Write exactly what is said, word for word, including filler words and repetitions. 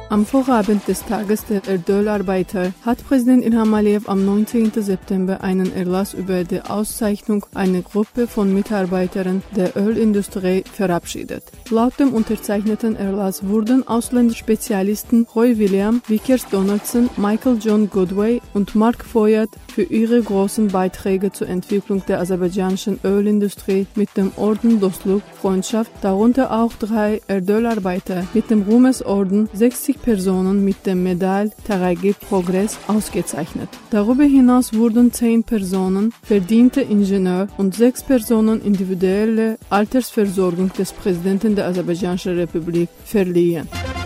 Am Vorabend des Tages der Erdölarbeiter hat Präsident Ilham Aliyev am neunzehnten September einen Erlass über die Auszeichnung einer Gruppe von Mitarbeitern der Ölindustrie verabschiedet. Laut dem unterzeichneten Erlass wurden ausländische Spezialisten Roy William, Vickers Donaldson, Michael John Goodway und Mark Foyat für ihre großen Beiträge zur Entwicklung der aserbaidschanischen Ölindustrie mit dem Orden Dostluk Freundschaft, darunter auch drei Erdölarbeiter mit dem Ruhmesorden, sechzig Personen mit der Medaille Taragi Progress ausgezeichnet. Darüber hinaus wurden zehn Personen verdiente Ingenieur und sechs Personen individuelle Altersversorgung des Präsidenten der Aserbaidschanischen Republik verliehen.